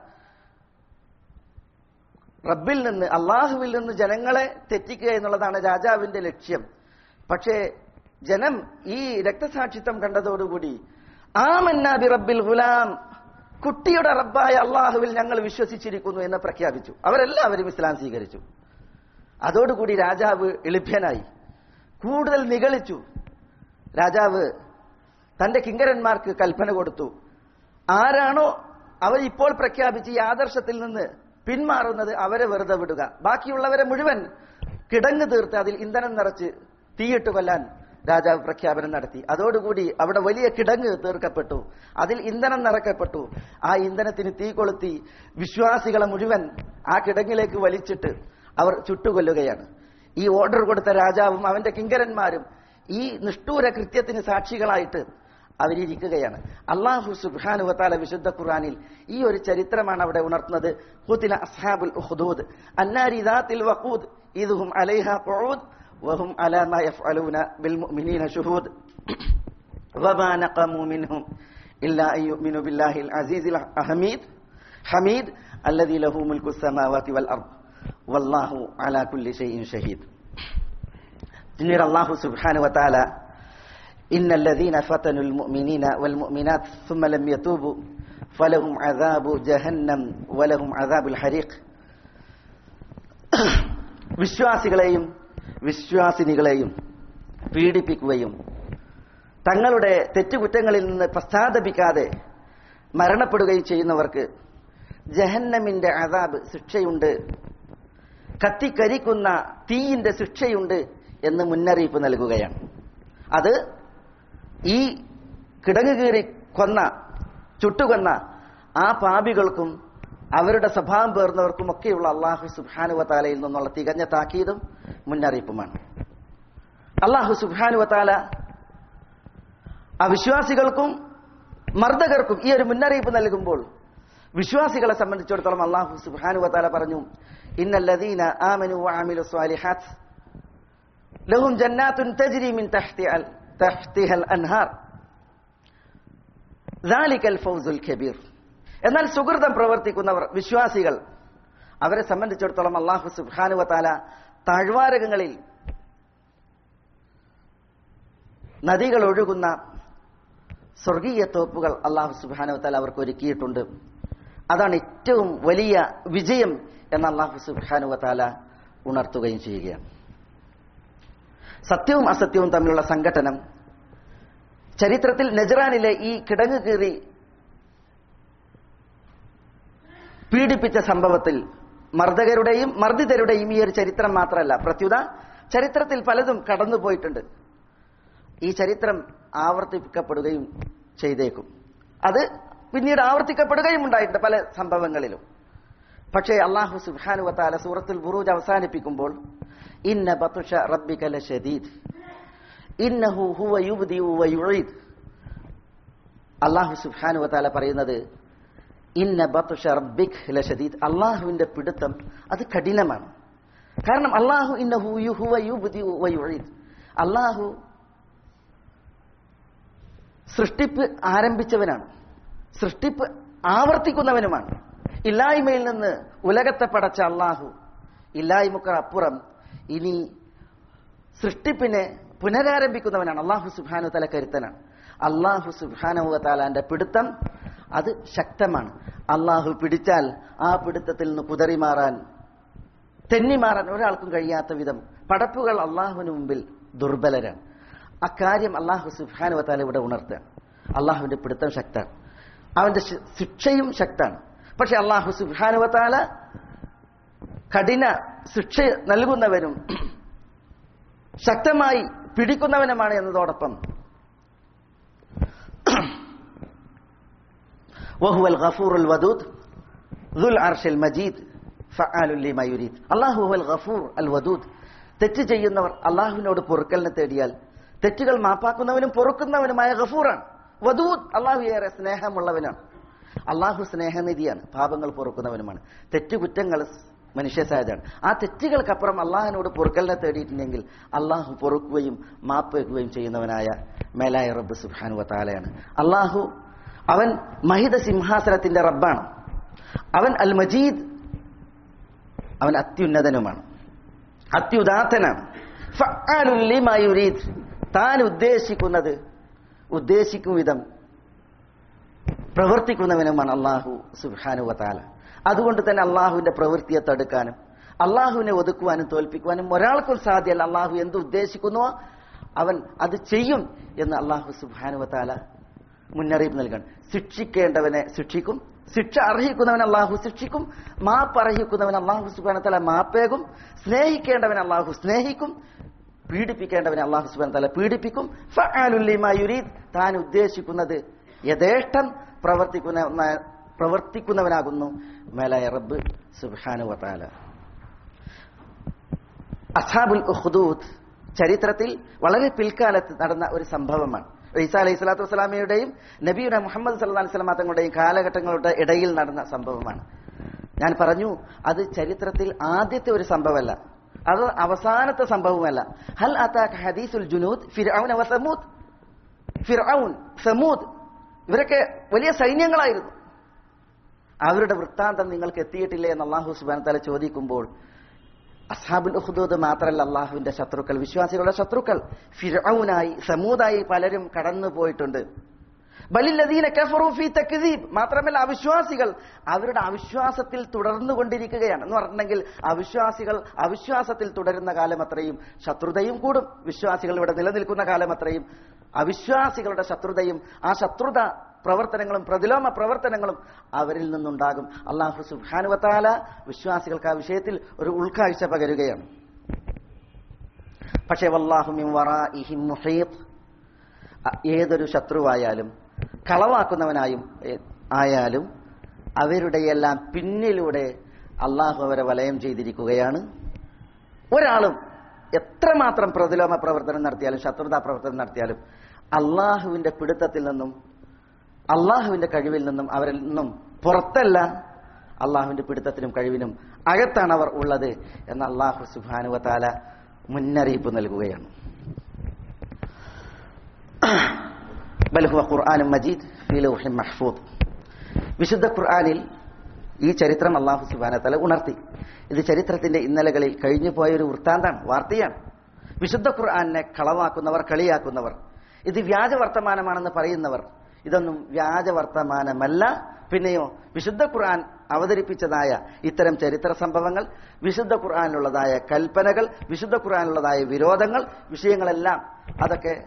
റബ്ബിൽ നിന്ന്, അള്ളാഹുവിൽ നിന്ന് ജനങ്ങളെ തെറ്റിക്കുക എന്നുള്ളതാണ് രാജാവിന്റെ ലക്ഷ്യം. പക്ഷേ ജനം ഈ രക്തസാക്ഷിത്വം കണ്ടതോടുകൂടി ആമന്നാ ബി റബ്ബിൽ ഗുലാം, കുട്ടിയുടെ റബ്ബായ അള്ളാഹുവിൽ ഞങ്ങൾ വിശ്വസിച്ചിരിക്കുന്നു എന്ന് പ്രഖ്യാപിച്ചു. അവരെല്ലാവരും ഇസ്ലാം സ്വീകരിച്ചു. അതോടുകൂടി രാജാവ് എളിഭ്യനായി, കൂടുതൽ നിഗളിച്ചു. രാജാവ് തന്റെ കിങ്കരന്മാർക്ക് കൽപ്പന കൊടുത്തു, ആരാണോ അവർ ഇപ്പോൾ പ്രഖ്യാപിച്ച് ഈ ആദർശത്തിൽ നിന്ന് പിന്മാറുന്നത് അവരെ വെറുതെ വിടുക, ബാക്കിയുള്ളവരെ മുഴുവൻ കിടങ്ങ് തീർത്ത് അതിൽ ഇന്ധനം നിറച്ച് തീയിട്ട് കൊല്ലാൻ രാജാവ് പ്രഖ്യാപനം നടത്തി. അതോടുകൂടി അവിടെ വലിയ കിടങ്ങ് തീർക്കപ്പെട്ടു, അതിൽ ഇന്ധനം നിറക്കപ്പെട്ടു. ആ ഇന്ധനത്തിന് തീ കൊളുത്തി വിശ്വാസികളെ മുഴുവൻ ആ കിടങ്ങിലേക്ക് വലിച്ചിട്ട് അവർ ചുട്ടുകൊല്ലുകയാണ്. ഈ ഓർഡർ കൊടുത്ത രാജാവും അവന്റെ കിങ്കരന്മാരും ഈ നിഷ്ഠൂര കൃത്യത്തിന് സാക്ഷികളായിട്ട് അവരിയ്ക്കുകയാണ്. അല്ലാഹു സുബ്ഹാനഹു വ തആല വിശുദ്ധ ഖുർആനിൽ ഈ ഒരു ചരിത്രമാണ് അവിടെ ഉണർത്തുന്നത്. ഖുതില അസ്ഹാബുൽ ഉഖ്ദൂദ് അന്നാരി ദാത്തിൽ വഖൂദ് ഇദ്ഹും അലൈഹാ ഖുഊദ് വഹും അലാ മാ യഫ്അലൂന ബിൽ മുഅ്മിനീന ശുഹൂദ് വമാ നഖമു മിൻഹും ഇല്ലാ അൻ യുഅ്മിനു ബില്ലാഹിൽ അസീസിൽ ഹമീദ് ഹമീദ് അല്ലദീ ലഹു മുൽക്കു സ്സമാവാതി വൽ അർദ് വല്ലാഹു അലാ കുല്ലി ഷൈഇൻ ഷഹീദ്. പിന്നീട് അല്ലാഹു സുബ്ഹാനഹു വ തആല إن الذين فتنوا المؤمنين والمؤمنات ثم لم يتوبوا فلهم عذاب جهنم ولهم عذاب الحريق. വിശ്വാസികളെയും വിശ്വാസിനികളെയും പീഡിപ്പിക്കുകയും തങ്ങളുടെ തെറ്റുകുറ്റങ്ങളിൽ നിന്ന് പശ്ചാത്തപിക്കാതെ മരണപ്പെടുകയും ചെയ്യുന്നവർക്ക് ജഹന്നമിന്റെ അദാബ്, ശിക്ഷയുണ്ട്, കത്തിക്കരിക്കുന്ന തീയിന്റെ ശിക്ഷയുണ്ട് എന്ന് മുന്നറിയിപ്പ് നൽകുകയാണ്. അത് ഈ കിടങ്ങ് കീറി കൊന്ന, ചുട്ടുകൊന്ന ആ പാപികൾക്കും അവരുടെ സ്വഭാവം പേർന്നവർക്കും ഒക്കെയുള്ള അല്ലാഹു സുബ്ഹാനഹു വ തആലയിൽ നിന്നുള്ള തികഞ്ഞ താക്കീതും മുന്നറിയിപ്പുമാണ്. അല്ലാഹു സുബ്ഹാനഹു വ തആല അവിശ്വാസികൾക്കും മർദ്ദകർക്കും ഈ ഒരു മുന്നറിയിപ്പ് നൽകുമ്പോൾ വിശ്വാസികളെ സംബന്ധിച്ചിടത്തോളം അല്ലാഹു സുബ്ഹാനഹു വ തആല പറഞ്ഞു, ഇന്നല്ലദീന ആമനു വഅമിലു സ്വാലിഹാത്ത് ലഹും ജന്നാത്തുൻ തജ്രി മിൻ തഹ്തിഹൽ തഹ്തിഹൽ അൻഹാർ ദാലികൽ ഫൗസുൽ കബീർ. എന്നാൽ സുകൃതം പ്രവർത്തിക്കുന്നവർ, വിശ്വാസികൾ, അവരെ സംബന്ധിച്ചിടത്തോളം അല്ലാഹു സുബ്ഹാനഹു വ തആല താഴ്വാരകങ്ങളിൽ നദികൾ ഒഴുകുന്ന സ്വർഗീയ തോപ്പുകൾ അല്ലാഹു സുബ്ഹാനഹു വ തആല അവർക്ക് ഒരുക്കിയിട്ടുണ്ട്. അതാണ് ഏറ്റവും വലിയ വിജയം എന്ന് അല്ലാഹു സുബ്ഹാനഹു വ തആല ഉണർത്തുകയും ചെയ്യുകയാണ്. സത്യവും അസത്യവും തമ്മിലുള്ള സംഘട്ടനം ചരിത്രത്തിൽ നജ്റാനിലെ ഈ കിടങ്ങ് കീറി പീഡിപ്പിച്ച സംഭവത്തിൽ മർദ്ദകരുടെയും മർദ്ദിതരുടെയും ഈ ഒരു ചരിത്രം മാത്രമല്ല, പ്രത്യുത ചരിത്രത്തിൽ പലതും കടന്നുപോയിട്ടുണ്ട്. ഈ ചരിത്രം ആവർത്തിക്കപ്പെടുകയും ചെയ്തേക്കും. അത് പിന്നീട് ആവർത്തിക്കപ്പെടുകയും ഉണ്ടായിട്ടുണ്ട് പല സംഭവങ്ങളിലും. പക്ഷേ അല്ലാഹു സുബ്ഹാനഹു വ തആല സൂറത്തുൽ ബുറൂജ് അവസാനിപ്പിക്കുമ്പോൾ ഇന്ന ബത്ഷ റബ്ബിക ലശദീദ് ഇന്നഹു ഹുവ യുബ്ദിഉ വ യുഈദ്, അല്ലാഹു സുബ്ഹാനഹു വ തആല പറയുന്നത് ഇന്ന ബത്ഷ റബ്ബിക ലശദീദ്, അല്ലാഹുവിന്റെ പിടുത്തം അത് കഠിനമാണ്. കാരണം അല്ലാഹു ഇന്നഹു ഹുവ യുബ്ദിഉ വ യുഈദ്, അല്ലാഹു സൃഷ്ടിപ്പ് ആരംഭിച്ചവനാണ്, സൃഷ്ടിപ്പ് ആവർത്തിക്കുന്നവനുമാണ്. ഇല്ലായ്മയിൽ നിന്ന് ഉലകത്തെ പടച്ച അല്ലാഹു ഇല്ലായ്മക്ക് അപ്പുറം ഇനി സൃഷ്ടിപ്പിനെ പുനരാരംഭിക്കുന്നവനാണ്. അല്ലാഹു സുബ്ഹാനഹു വ തആല കരുത്തനാണ്. അല്ലാഹു സുബ്ഹാനഹു വ തആലാന്റെ പിടുത്തം അത് ശക്തമാണ്. അല്ലാഹു പിടിച്ചാൽ ആ പിടുത്തത്തിൽ നിന്ന് കുതറിമാറാൻ, തെന്നിമാറാൻ ഒരാൾക്കും കഴിയാത്ത വിധം പടപ്പുകൾ അല്ലാഹുവിന് മുമ്പിൽ ദുർബലരാണ്. അക്കാര്യം അല്ലാഹു സുബ്ഹാനഹു വ തആല ഇവിടെ ഉണർത്തുകയാണ്. അള്ളാഹുവിന്റെ പിടുത്തം ശക്തമാണ്, അവന്റെ ശിക്ഷയും ശക്തമാണ്. പക്ഷെ അള്ളാഹു സുബ്ഹാനഹു വ തആല കഠിന ശിക്ഷ നൽകുന്നവനും ശക്തമായി പിടിക്കുന്നവനുമാണ് എന്നതോടൊപ്പം വഹുവൽ ഗഫൂറുൽ വദൂദ് ദുൽ അർശിൽ മജീദ് ഫഅലുൽ ലിമാ യുരീദ്. അല്ലാഹു ഹുവൽ ഗഫൂർ അൽ വദൂദ്. തെറ്റ് ചെയ്യുന്നവർ അള്ളാഹുവിനോട് പൊറുക്കലിനെ തേടിയാൽ തെറ്റുകൾ മാപ്പാക്കുന്നവനും പൊറുക്കുന്നവനുമായ ഗഫൂറാണ്. വദൂദ്, അള്ളാഹു ഏറെ സ്നേഹമുള്ളവനാണ്. അള്ളാഹു സ്നേഹനിധിയാണ്, പാപങ്ങൾ പൊറുക്കുന്നവനുമാണ്. തെറ്റുകുറ്റങ്ങൾ മനുഷ്യ സഹജമാണ്. ആ തെറ്റുകൾക്കപ്പുറം അള്ളാഹിനോട് പൊറുക്കലിനെ തേടിയിട്ടുണ്ടെങ്കിൽ അള്ളാഹു പൊറുക്കുകയും മാപ്പ് വയ്ക്കുകയും ചെയ്യുന്നവനായ മേലായ റബ്ബ് സുബ്ഹാനഹു വ തആലയാണ്. അള്ളാഹു അവൻ മഹിത സിംഹാസനത്തിന്റെ റബ്ബാണ്. അവൻ അൽ മജീദ്, അവൻ അത്യുന്നതനുമാണ്, അത്യുദാത്തനാണ്. ഫഅലുൽ ലിമാ യുരീദ്, താൻ ഉദ്ദേശിക്കുന്നത് ഉദ്ദേശിക്കും വിധം പ്രവർത്തിക്കുന്നവനുമാണ് അള്ളാഹു സുബ്ഹാനഹു വ തആല. അതുകൊണ്ട് തന്നെ അള്ളാഹുവിന്റെ പ്രവൃത്തിയെ തടുക്കാനും അള്ളാഹുവിനെ ഒതുക്കുവാനും തോൽപ്പിക്കുവാനും ഒരാൾക്കും സാധ്യമല്ല. അള്ളാഹു എന്ത് ഉദ്ദേശിക്കുന്നുവോ അവൻ അത് ചെയ്യും എന്ന് അള്ളാഹു സുബ്ഹാനഹു വ തആല മുന്നറിയിപ്പ് നൽകണം. ശിക്ഷിക്കേണ്ടവനെ ശിക്ഷിക്കും, ശിക്ഷ അർഹിക്കുന്നവൻ അള്ളാഹു ശിക്ഷിക്കും, മാപ്പ് അർഹിക്കുന്നവൻ അള്ളാഹു സുബ്ഹാനഹു വ തആല മാപ്പേകും, സ്നേഹിക്കേണ്ടവൻ അള്ളാഹു സ്നേഹിക്കും, പീഡിപ്പിക്കേണ്ടവനെ അള്ളാഹു സുബ്ഹാനഹു വ തആല പീഡിപ്പിക്കും. ഫഅലുൽ ലിമാ യുരീദ്, താൻ ഉദ്ദേശിക്കുന്നത് യഥേഷ്ടം പ്രവർത്തിക്കുന്ന പ്രവർത്തിക്കുന്നവനാകുന്നു മേലായ റബ്ബ് സുബ്ഹാനഹു വ തആല. അസ്ഹാബുൽ ഉഖ്ദൂദ് ചരിത്രത്തിൽ വളരെ പിൽക്കാലത്ത് നടന്ന ഒരു സംഭവമാണ്. ഈസാ അലൈഹി സ്വലാത്തു വസ്സലാമയുടെയും നബിയുടെ മുഹമ്മദ് സല്ലല്ലാഹു അലൈഹി വസല്ലം തങ്ങളുടെയും കാലഘട്ടങ്ങളുടെ ഇടയിൽ നടന്ന സംഭവമാണ്. ഞാൻ പറഞ്ഞു, അത് ചരിത്രത്തിൽ ആദ്യത്തെ ഒരു സംഭവമല്ല, അത് അവസാനത്തെ സംഭവമല്ല. ഹൽ അതാക ഹദീസുൽ ജുനൂദ് ഫിർഔന വ സമൂദ്. ഫിർഔൻ, സമൂദ് ഇവരൊക്കെ വലിയ സൈന്യങ്ങളായിരുന്നു. അവരുടെ വൃത്താന്തം നിങ്ങൾക്ക് എത്തിയിട്ടില്ലേ എന്ന് അല്ലാഹു സുബ്ഹാനഹു വ തആല ചോദിക്കുമ്പോൾ അസ്ഹാബുൽ ഉഖ്ദൂദ് മാത്രമല്ല അള്ളാഹുവിന്റെ ശത്രുക്കൾ, വിശ്വാസികളുടെ ശത്രുക്കൾ ഫിർഔനായി സമൂദായി പലരും കടന്നു പോയിട്ടുണ്ട്. ബലില്ലദീന കഫറൂ ഫീ തക്ദീബ്, മാത്രമല്ല അവിശ്വാസികൾ അവരുടെ അവിശ്വാസത്തിൽ തുടർന്നുകൊണ്ടിരിക്കുകയാണ്. എന്ന് പറഞ്ഞിട്ടുണ്ടെങ്കിൽ അവിശ്വാസികൾ അവിശ്വാസത്തിൽ തുടരുന്ന കാലം അത്രയും ശത്രുതയും കൂടും. വിശ്വാസികൾ ഇവിടെ നിലനിൽക്കുന്ന കാലം അത്രയും അവിശ്വാസികളുടെ ശത്രുതയും ആ ശത്രുത പ്രവർത്തനങ്ങളും പ്രതിലോമ പ്രവർത്തനങ്ങളും അവരിൽ നിന്നുണ്ടാകും. അല്ലാഹു സുബ്ഹാനഹു വ തആല വിശ്വാസികൾക്ക് ആ വിഷയത്തിൽ ഒരു ഉൾക്കാഴ്ച പകരുകയാണ്. പക്ഷേ വല്ലാഹു മിൻ വറാഇഹിം മുഹീത്ത്, ഏതൊരു ശത്രുവായാലും കളവാക്കുന്നവനായും ആയാലും അവരുടെയെല്ലാം പിന്നിലൂടെ അള്ളാഹു അവരെ വലയം ചെയ്തിരിക്കുകയാണ്. ഒരാളും എത്രമാത്രം പ്രതിലോമ പ്രവർത്തനം നടത്തിയാലും ശത്രുതാ പ്രവർത്തനം നടത്തിയാലും അള്ളാഹുവിന്റെ പിടുത്തത്തിൽ നിന്നും അള്ളാഹുവിന്റെ കഴിവിൽ നിന്നും അവരിൽ നിന്നും പുറത്തല്ല, അള്ളാഹുവിന്റെ പിടുത്തത്തിനും കഴിവിനും അകത്താണ് അവർ ഉള്ളത് എന്ന് അള്ളാഹു സുബ്ഹാനഹു വ തആല മുന്നറിയിപ്പ് നൽകുകയാണ്. ബൽ ഹുവ ഖുർആനുൻ മജീദ് ഫീ ലൗഹിൻ മഹ്ഫൂദ്. വിശുദ്ധ ഖുർആനിൽ ഈ ചരിത്രം അള്ളാഹു സുബ്ഹാനഹു വ തആല ഉണർത്തി. ഇത് ചരിത്രത്തിന്റെ ഇന്നലകളിൽ കഴിഞ്ഞു പോയൊരു വൃത്താന്താണ്, വാർത്തയാണ്. വിശുദ്ധ ഖുർആനെ കളവാക്കുന്നവർ, കളിയാക്കുന്നവർ, ഇത് വ്യാജ വർത്തമാനമാണെന്ന് പറയുന്നവർ, ഇതൊന്നും വ്യാജ വർത്തമാനമല്ല. പിന്നെയോ വിശുദ്ധ ഖുർആൻ അവതരിപ്പിച്ചതായ ഇത്തരം ചരിത്ര സംഭവങ്ങൾ, വിശുദ്ധ ഖുർആനിലുള്ളതായ കൽപ്പനകൾ, വിശുദ്ധ ഖുർആനിലുള്ളതായ വിരോധങ്ങൾ, വിഷയങ്ങളെല്ലാം അതൊക്കെ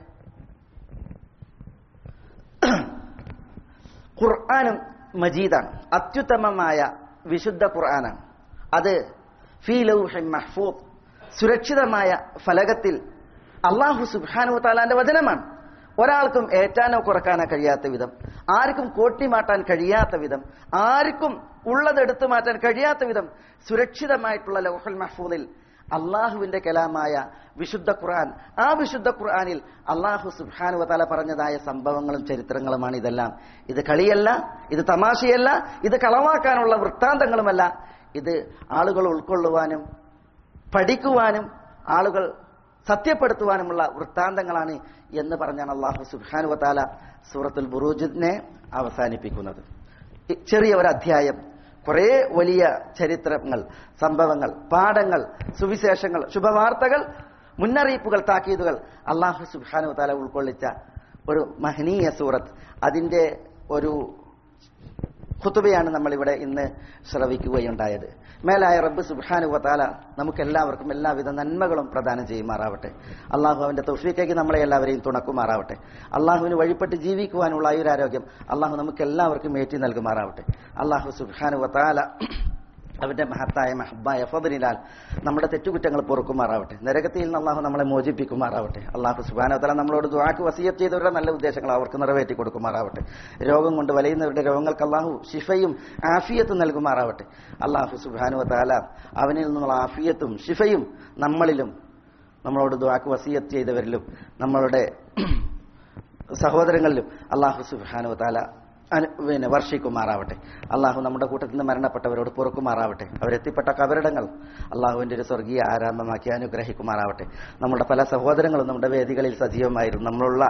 ഖുർആനും മജീദാണ്, അത്യുത്തമമായ വിശുദ്ധ ഖുർആനാണ്. അത് ഫീ ലൗഹിൻ മഹ്ഫൂദ്, സുരക്ഷിതമായ ഫലകത്തിൽ അല്ലാഹു സുബ്ഹാനഹു വ തആലാന്റെ വചനമാണ്. ഒരാൾക്കും ഏറ്റാനോ കുറക്കാനോ കഴിയാത്ത വിധം, ആർക്കും കോട്ടിമാറ്റാൻ കഴിയാത്ത വിധം, ആർക്കും ഉള്ളത് എടുത്തു മാറ്റാൻ കഴിയാത്ത വിധം സുരക്ഷിതമായിട്ടുള്ള ലൗഹുൽ മഹ്ഫൂദിൽ അള്ളാഹുവിന്റെ കലാമായ വിശുദ്ധ ഖുർആൻ, ആ വിശുദ്ധ ഖുർആനിൽ അള്ളാഹു സുബ്ഹാനഹു വ തആല പറഞ്ഞതായ സംഭവങ്ങളും ചരിത്രങ്ങളുമാണ് ഇതെല്ലാം. ഇത് കളിയല്ല, ഇത് തമാശയല്ല, ഇത് കളവാക്കാനുള്ള വൃത്താന്തങ്ങളുമല്ല. ഇത് ആളുകൾ ഉൾക്കൊള്ളുവാനും പഠിക്കുവാനും ആളുകൾ സത്യപ്പെടുത്തുവാനുമുള്ള വൃത്താന്തങ്ങളാണ് എന്ന് പറഞ്ഞാണ് അള്ളാഹു സുബ്ഹാനഹു വ തആല സൂറത്തുൽ ബുറൂജിനെ അവസാനിപ്പിക്കുന്നത്. ചെറിയ ഒരു അധ്യായം, കുറേ വലിയ ചരിത്രങ്ങൾ, സംഭവങ്ങൾ, പാഠങ്ങൾ, സുവിശേഷങ്ങൾ, ശുഭവാർത്തകൾ, മുന്നറിയിപ്പുകൾ, താക്കീതുകൾ അള്ളാഹു സുബ്ഹാനഹു വ തആല ഉൾക്കൊള്ളിച്ച ഒരു മഹനീയ സൂറത്ത്. അതിന്റെ ഒരു ഖുതുബയാണ് നമ്മളിവിടെ ഇന്ന് ശ്രവിക്കുകയുണ്ടായത്. മേലായ റബ്ബ് സുബ്ഹാനഹു വ തആല നമുക്കെല്ലാവർക്കും എല്ലാവിധ നന്മകളും പ്രദാനം ചെയ്യുമാറാവട്ടെ. അള്ളാഹു അവന്റെ തൗഫീഖിലേക്ക് നമ്മളെ എല്ലാവരെയും തുണക്കുമാറാവട്ടെ. അള്ളാഹുവിന് വഴിപ്പെട്ട് ജീവിക്കുവാനുള്ള ആയുരാരോഗ്യം അള്ളാഹു നമുക്ക് എല്ലാവർക്കും ഏറ്റി നൽകുമാറാവട്ടെ. അള്ളാഹു സുബ്ഹാനഹു വ തആല അവന്റെ മഹത്തായ മഹബായ ഫദ്ലിനാൽ നമ്മുടെ തെറ്റുകുറ്റങ്ങൾ പൊറുക്കുമാറാവട്ടെ. നരകത്തിൽ നിന്ന് അള്ളാഹു നമ്മളെ മോചിപ്പിക്കുമാറാവട്ടെ. അള്ളാഹു സുബ്ഹാനഹു വ തആല നമ്മളോട് ദുആക്ക് വസിയത്ത് ചെയ്തവരുടെ നല്ല ഉദ്ദേശങ്ങൾ അവർക്ക് നിറവേറ്റി കൊടുക്കുമാറാവട്ടെ. രോഗം കൊണ്ട് വലയുന്നവരുടെ രോഗങ്ങൾക്ക് അള്ളാഹു ശിഫയും ആഫിയത്തും നൽകുമാറാവട്ടെ. അള്ളാഹു സുബ്ഹാനഹു വ തആല അവനിൽ നിന്നുള്ള ആഫിയത്തും ശിഫയും നമ്മളിലും നമ്മളോട് ദുആക്ക് വസിയത്ത് ചെയ്തവരിലും നമ്മളുടെ സഹോദരങ്ങളിലും അള്ളാഹു സുബ്ഹാനഹു വ തആല പിന്നെ വർഷിക്കുമാറാവട്ടെ. അള്ളാഹു നമ്മുടെ കൂട്ടത്തിൽ നിന്ന് മരണപ്പെട്ടവരോട് പൊറുക്കുമാറാവട്ടെ. അവരെത്തിപ്പെട്ട കബറിടങ്ങൾ അള്ളാഹുവിന്റെ ഒരു സ്വർഗീയ ആരാമമാക്കി അനുഗ്രഹിക്കുമാറാവട്ടെ. നമ്മുടെ പല സഹോദരങ്ങളും നമ്മുടെ വേദികളിൽ സജീവമായിരുന്നു. നമ്മളുള്ള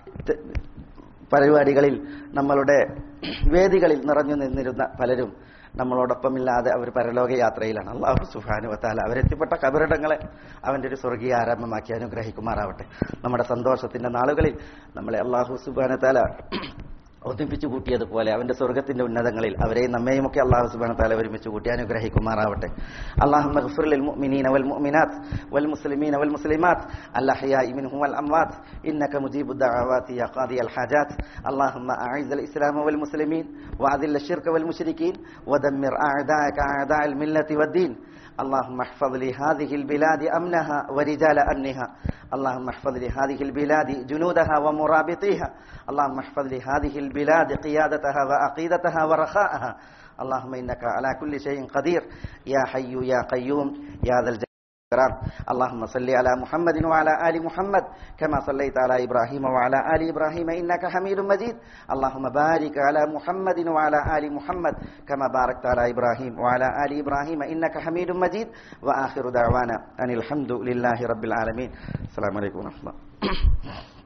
പരിപാടികളിൽ നമ്മളുടെ വേദികളിൽ നിറഞ്ഞു നിന്നിരുന്ന പലരും നമ്മളോടൊപ്പമില്ലാതെ അവർ പരലോക യാത്രയിലാണ്. അള്ളാഹു സുബ്ഹാനഹു വ തആല അവരെത്തിപ്പെട്ട കബറിടങ്ങളെ അവന്റെ ഒരു സ്വർഗീയ ആരാമമാക്കി അനുഗ്രഹിക്കുമാറാവട്ടെ. നമ്മുടെ സന്തോഷത്തിന്റെ നാളുകളിൽ നമ്മളെ അള്ളാഹു സുബ്ഹാനഹു വ തആല ഒന്നിപ്പിച്ചു കൂട്ടിയതുപോലെ അവന്റെ സ്വർഗത്തിന്റെ ഉന്നതങ്ങളിൽ അവരെയും നമ്മയുമൊക്കെ അല്ലാഹു സുബ്ഹാനഹു വ തആല ഒരുമിച്ച് കൂട്ടി അനുഗ്രഹിക്കുമാറാവട്ടെ. അല്ലാഹുമ്മ ഗ്ഫിർ ലിൽ മുഅ്മിനീന വൽ മുഅ്മിനാത്ത് വൽ മുസ്ലിമീന വൽ മുസ്ലിമാത്ത് അൽ അഹ്യാഇ മിൻഹും വൽ അംവാത്ത് ഇന്നക മുജീബുദ് ദഅവാതി യാ ഖാദിയൽ ഹാജാത്ത്. അല്ലാഹുമ്മ അഇസ്ൽ ഇസ്ലാമ വൽ മുസ്ലിമീൻ വഅദിൽ അശ്ശിർക വൽ മുശ്രികീൻ വദമ്മിർ അഅദാഅക അഅദാഅൽ മില്ലത്തി വദ്ദീൻ. اللهم احفظ لي هذه البلاد أمنها ورجال أمنها. اللهم احفظ لي هذه البلاد جنودها ومرابطيها. اللهم احفظ لي هذه البلاد قيادتها وعقيدتها ورخاءها. اللهم إنك على كل شيء قدير يا حي يا قيوم يا ذا الجلال. اللهم صل على محمد وعلى آل محمد كما صليت على إبراهيم وعلى آل إبراهيم إنك حميد مجيد. اللهم بارك على محمد وعلى آل محمد كما باركت على إبراهيم وعلى آل إبراهيم إنك حميد مجيد. وآخر دعوانا أن الحمد لله رب العالمين. السلام عليكم ورحمة الله.